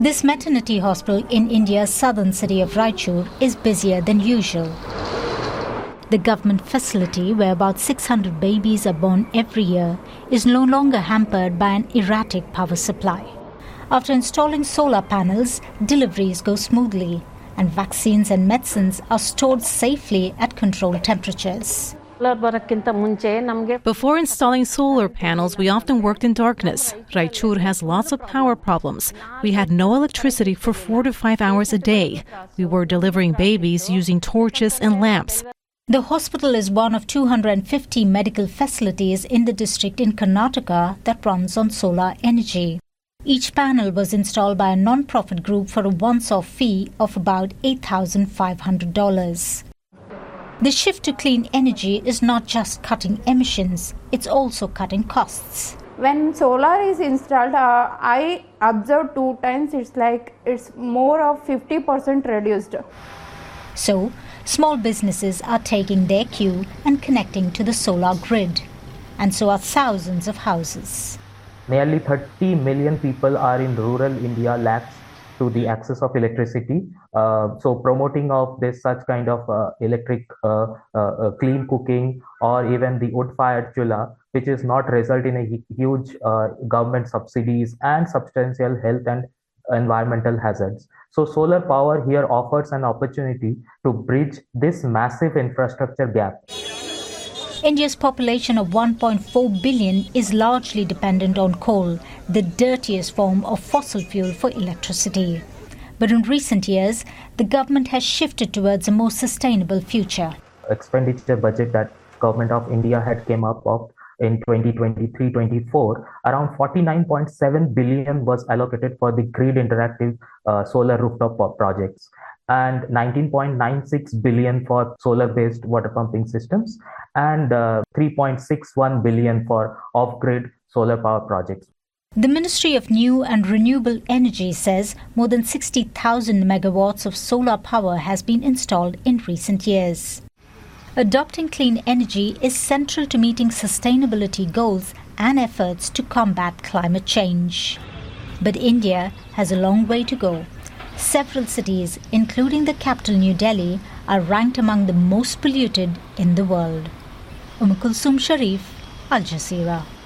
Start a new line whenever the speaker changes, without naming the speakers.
This maternity hospital in India's southern city of Raichur is busier than usual. The government facility, where about 600 babies are born every year, is no longer hampered by an erratic power supply. After installing solar panels, deliveries go smoothly, and vaccines and medicines are stored safely at controlled temperatures.
Before installing solar panels, we often worked in darkness. Raichur has lots of power problems. We had no electricity for 4 to 5 hours a day. We were delivering babies using torches and lamps.
The hospital is one of 250 medical facilities in the district in Karnataka that runs on solar energy. Each panel was installed by a non-profit group for a once-off fee of about $8,500. The shift to clean energy is not just cutting emissions, it's also cutting costs.
When solar is installed, I observed 2 times, it's more of 50% reduced.
So, small businesses are taking their cue and connecting to the solar grid. And so are thousands of houses.
Nearly 30 million people are in rural India lacks to the access of electricity. So promoting of this such kind of electric clean cooking or even the wood-fired chula, which is not result in a huge government subsidies and substantial health and environmental hazards. So solar power here offers an opportunity to bridge this massive infrastructure gap.
India's population of 1.4 billion is largely dependent on coal, the dirtiest form of fossil fuel for electricity. But in recent years, the government has shifted towards a more sustainable future.
Expenditure budget that Government of India had came up of in 2023-24, around 49.7 billion was allocated for the grid interactive solar rooftop projects, and 19.96 billion for solar-based water pumping systems, and 3.61 billion for off-grid solar power projects.
The Ministry of New and Renewable Energy says more than 60,000 megawatts of solar power has been installed in recent years. Adopting clean energy is central to meeting sustainability goals and efforts to combat climate change. But India has a long way to go. Several cities, including the capital New Delhi, are ranked among the most polluted in the world. Kulsum Sharif, Al Jazeera.